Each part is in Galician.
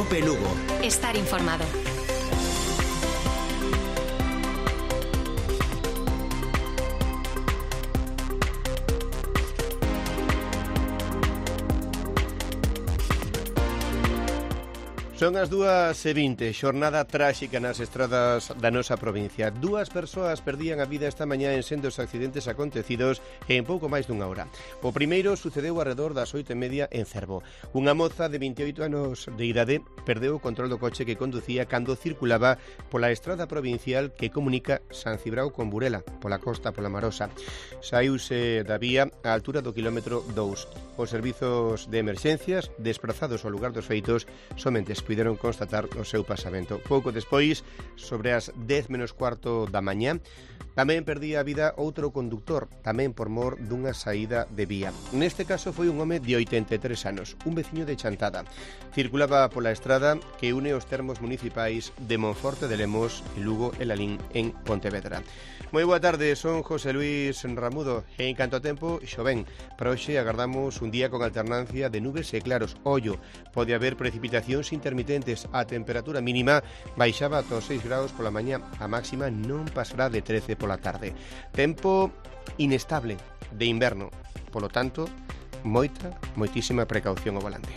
COPE Lugo. Estar informado. Son as 2:20, xornada tráxica nas estradas da nosa provincia. 2 persoas perdían a vida esta mañá en sendos accidentes acontecidos en pouco máis dunha hora. O primeiro sucedeu arredor das 8:30 en Cervo. Unha moza de 28 anos de idade perdeu o control do coche que conducía cando circulaba pola estrada provincial que comunica San Cibrao con Burela, pola costa, pola Marosa. Saíuse da vía á altura do quilómetro 2. Os servizos de emerxencias, desprazados ao lugar dos feitos, somente puideron constatar o seu pasamento. Pouco despois, sobre as 10 menos cuarto da mañá, tamén perdía a vida outro conductor, tamén por mor dunha saída de vía. Neste caso foi un home de 83 anos, un veciño de Chantada. Circulaba pola estrada que une os termos municipais de Monforte de Lemos e Lugo e Lalín en Pontevedra. Moi boa tarde, son José Luis Ramudo e en canto a tempo, xoven. Para hoxe agardamos un día con alternancia de nubes e claros. Ollo, pode haber precipitacións intermitentes. A temperatura mínima baixaba ata os 6 graus pola mañá. A máxima non pasará de 13 pola tarde. Tempo inestable de inverno. Polo tanto, moitísima precaución ao volante.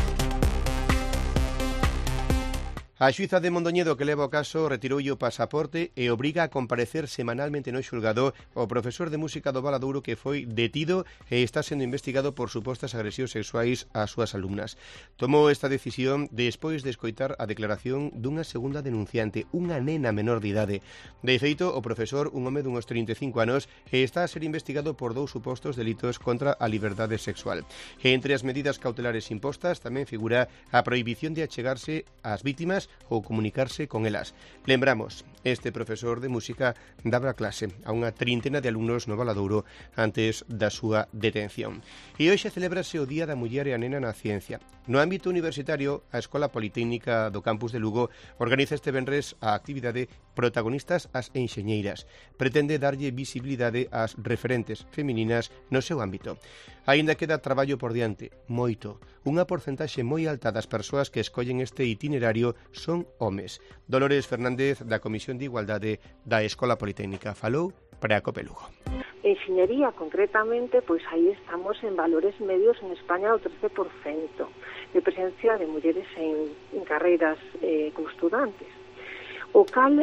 A xuíza de Mondoñedo que leva o caso retiroulle o pasaporte e obriga a comparecer semanalmente no xulgado o profesor de música do Valadouro que foi detido e está sendo investigado por supostas agresións sexuais ás súas alumnas. Tomou esta decisión despois de escoitar a declaración dunha segunda denunciante, unha nena menor de idade. De feito, o profesor, un home dunhos 35 anos, está a ser investigado por 2 supostos delitos contra a liberdade sexual. E entre as medidas cautelares impostas tamén figura a prohibición de achegarse ás vítimas ou comunicarse con elas. Lembramos, este profesor de música daba clase a unha trintena de alumnos no Valadouro antes da súa detención. E hoxe celébrase o Día da Muller e a Nena na Ciencia. No ámbito universitario, a Escola Politécnica do campus de Lugo organiza este venres a actividade Protagonistas as Enxeñeiras. Pretende darlle visibilidade ás referentes femininas no seu ámbito. Aínda queda traballo por diante, moito. Unha porcentaxe moi alta das persoas que escollen este itinerario son homes. Dolores Fernández, da Comisión de Igualdade da Escola Politécnica, falou para a COPE Lugo. Enxeñería, concretamente, pois aí estamos en valores medios en España ao 13% de presencia de mulleres en carreiras como estudantes. O cal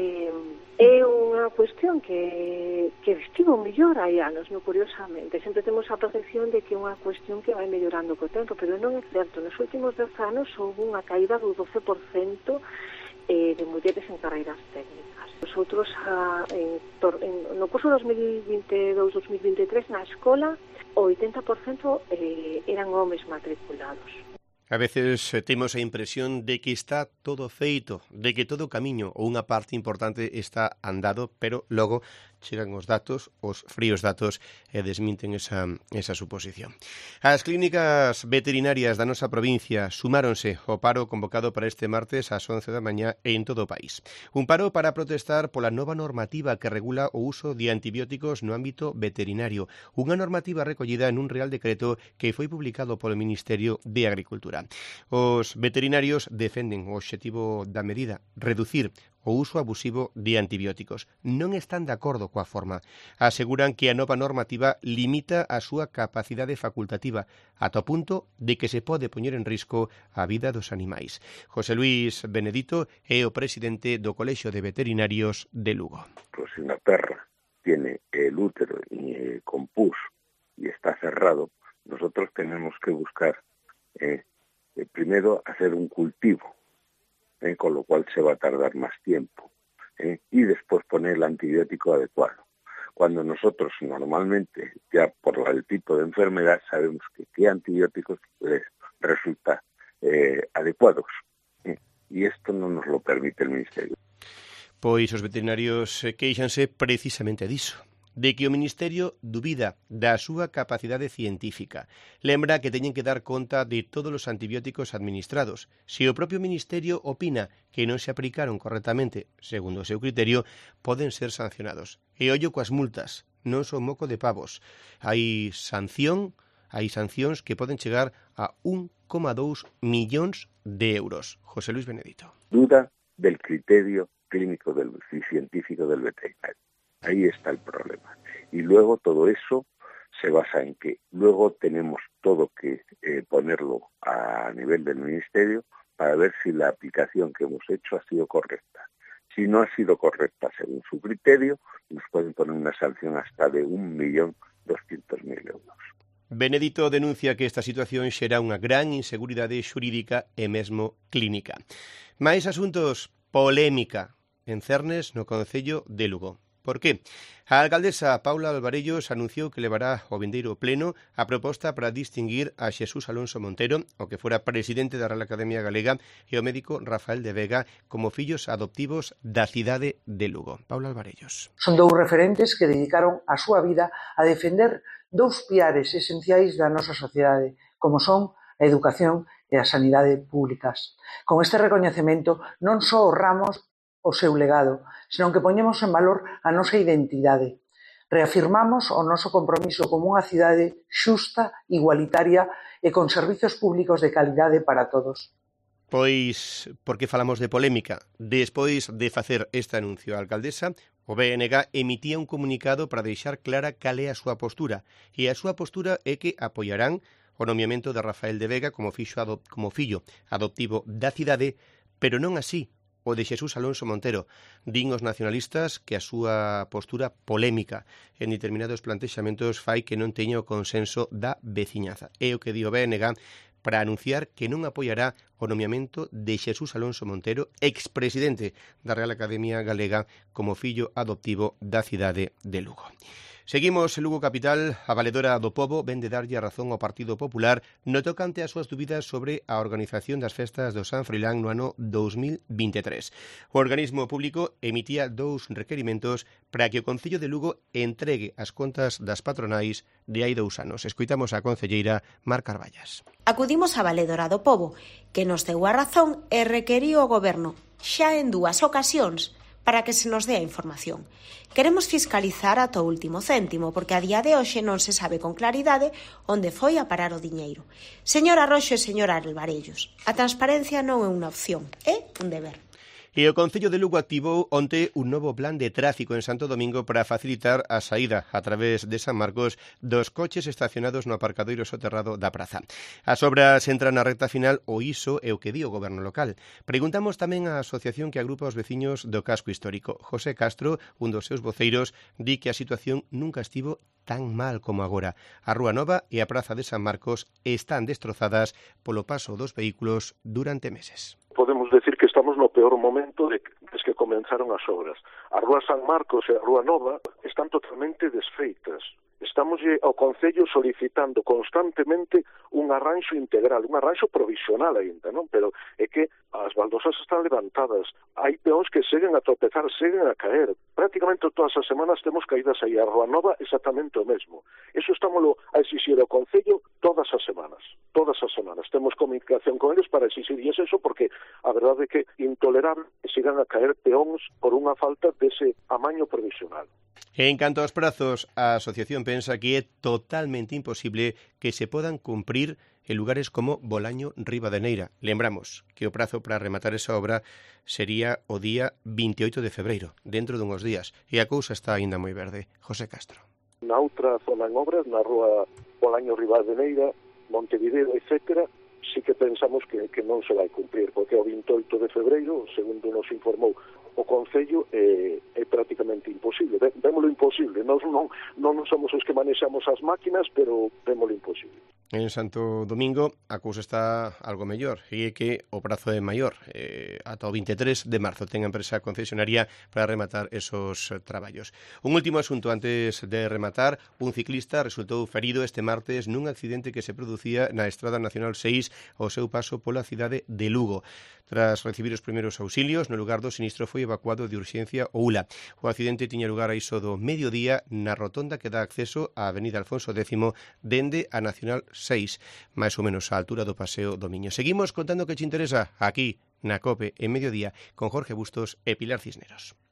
é unha cuestión que estivo mellor hai anos, non curiosamente. Sempre temos a percepción de que é unha cuestión que vai mellorando co tempo, pero non é certo. Nos últimos 10 anos houve unha caída do 12% de mulleres en carreiras técnicas. Nosotros, no curso 2022-2023, na escola, o 80% eran homes matriculados. A veces temos a impresión de que está todo feito, de que todo o camiño ou unha parte importante está andado, pero logo chegan os datos, os fríos datos, e desminten esa suposición. As clínicas veterinarias da nosa provincia sumáronse ao paro convocado para este martes ás 11 da mañá en todo o país. Un paro para protestar pola nova normativa que regula o uso de antibióticos no ámbito veterinario, unha normativa recollida en un Real Decreto que foi publicado polo Ministerio de Agricultura. Os veterinarios defenden o obxectivo da medida, reducir o uso abusivo de antibióticos. Non están de acordo coa forma. Aseguran que a nova normativa limita a súa capacidade facultativa ata o punto de que se pode poñer en risco a vida dos animais. José Luis Benedito é o presidente do Colexio de Veterinarios de Lugo. Pues si una perra tiene el útero con pus y está cerrado, nosotros tenemos que buscar primero hacer un cultivo, con lo cual se va a tardar más tiempo, y después poner el antibiótico adecuado. Cuando nosotros normalmente, ya por el tipo de enfermedad, sabemos que qué antibióticos resulta adecuados, y esto no nos lo permite el Ministerio. Pois os veterinarios queixanse precisamente diso, de que o Ministerio dubida da súa capacidade científica. Lembra que teñen que dar conta de todos os antibióticos administrados. Se o propio Ministerio opina que non se aplicaron correctamente, segundo o seu criterio, poden ser sancionados. E ollo coas multas, non son moco de pavos. Hai sanción Hai sancións que poden chegar a 1,2 millóns de euros. José Luis Benedito. Duda del criterio clínico y científico del veterinario. Ahí está el problema. Y luego todo eso se basa en que luego tenemos todo que ponerlo a nivel del Ministerio para ver si la aplicación que hemos hecho ha sido correcta. Si no ha sido correcta según su criterio, nos pueden poner una sanción hasta de 1.200.000 euros. Benedito denuncia que esta situación xera unha gran inseguridade xurídica e mesmo clínica. Mais asuntos, polémica en cernes no Concello de Lugo. Por qué? A alcaldesa Paula Alvarellos anunciou que levará ao vindeiro pleno a proposta para distinguir a Xesús Alonso Montero, o que fora presidente da Real Academia Galega, e o médico Rafael de Vega como fillos adoptivos da cidade de Lugo. Paula Alvarellos. Son dous referentes que dedicaron a súa vida a defender dous piares esenciais da nosa sociedade, como son a educación e a sanidade públicas. Con este recoñecemento non só honramos o seu legado, senón que poñemos en valor a nosa identidade. Reafirmamos o noso compromiso como unha cidade xusta, igualitaria e con servizos públicos de calidade para todos. Pois, por que falamos de polémica? Despois de facer este anuncio a alcaldesa, o BNG emitía un comunicado para deixar clara cal é a súa postura. E a súa postura é que apoiarán o nomeamento de Rafael de Vega como fillo adoptivo da cidade, pero non así o de Xesús Alonso Montero. Din os nacionalistas que a súa postura polémica en determinados plantexamentos fai que non teña o consenso da veciñaza. É o que di o BNG para anunciar que non apoiará o nomeamento de Xesús Alonso Montero, expresidente da Real Academia Galega, como fillo adoptivo da cidade de Lugo. Seguimos en Lugo Capital. A valedora do Pobo vende darlle a razón ao Partido Popular no tocante ás súas dúbidas sobre a organización das festas do San Froilán no ano 2023. O organismo público emitía 2 requerimentos para que o Concello de Lugo entregue as contas das patronais de hai 2 anos. Escoitamos a concelleira Mar Carballas. Acudimos á valedora do Pobo, que nos deu a razón e requeriu ao Goberno xa en 2 ocasións para que se nos dé a información. Queremos fiscalizar ata o último céntimo, porque a día de hoxe non se sabe con claridade onde foi a parar o diñeiro. Señora Roxo e señora Alvarellos, a transparencia non é unha opción, é un deber. E o Concello de Lugo activou onte un novo plan de tráfico en Santo Domingo para facilitar a saída a través de San Marcos dos coches estacionados no aparcadoiro soterrado da praza. As obras entran na recta final ou iso é o que di o goberno local. Preguntamos tamén á asociación que agrupa os veciños do casco histórico. José Castro, un dos seus voceiros, di que a situación nunca estivo tan mal como agora. A Rúa Nova e a praza de San Marcos están destrozadas polo paso dos vehículos durante meses. Podemos decir que estamos no peor momento desde que comenzaron as obras. A Rúa San Marcos e a Rúa Nova están totalmente desfeitas. Estamos ao Concello solicitando constantemente un arranxo integral, un arranxo provisional aínda, non? Pero é que as baldosas están levantadas, hai peóns que seguen a tropezar, seguen a caer. Prácticamente todas as semanas temos caídas aí. A Rúa Nova exactamente o mesmo. Eso estámoslo a exixir ao Concello todas as semanas. Todas as semanas. Temos comunicación con eles para exixirlles eso, porque a verdade é que intolerable que sigan a caer peóns por unha falta dese amaño provisional. En canto aos prazos, a asociación pensa que é totalmente imposible que se podan cumprir en lugares como Bolaño Ribadeneira. Lembramos que o prazo para rematar esa obra sería o día 28 de febreiro, dentro dunhos días, e a cousa está aínda moi verde. José Castro. Na outra zona en obras, na rúa Bolaño Ribadeneira, Montevideo, etc., sí que pensamos que non se vai cumprir, porque o 28 de febreiro, segundo nos informou o Concello, é prácticamente imposible. Vémolo imposible. Nós non somos os que manexamos as máquinas, pero vémolo imposible. En Santo Domingo a cousa está algo mellor, e é que o prazo é maior. Ata o 23 de marzo ten a empresa concesionaria para rematar esos traballos. Un último asunto antes de rematar. Un ciclista resultou ferido este martes nun accidente que se producía na Estrada Nacional 6 ao seu paso pola cidade de Lugo. Tras recibir os primeiros auxilios, no lugar do sinistro foi evacuado de urxencia o ULA. O accidente tiña lugar a iso do mediodía na rotonda que dá acceso á avenida Alfonso X dende a Nacional 6, máis ou menos á altura do Paseo do Miño. Seguimos contando que te interesa aquí na COPE en mediodía con Jorge Bustos e Pilar Cisneros.